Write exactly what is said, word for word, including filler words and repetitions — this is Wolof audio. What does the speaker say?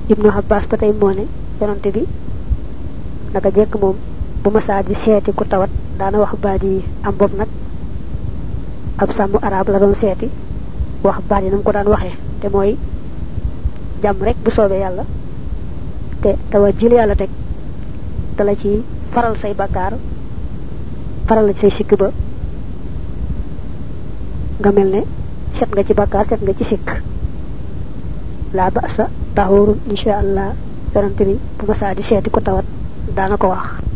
ibnu Abbas patay moo ne yonante bi naka jekk moom bu ma saa di seeti ku tawat daana wax baat yi am bopp nag ab sàmm arab la doon seeti wax baat yi nam ko daan waxee te mooy jàmm rek bu soobee yàlla te tawa jil yàlla teg dala ci faral say bakkaar faral la ci say sikk ba nga mel ne set nga ci bakkaar set nga ci sikk la ba'sa tahurun insha Allah yonante bi bu ma saa di seeti ku tawat daana ko wax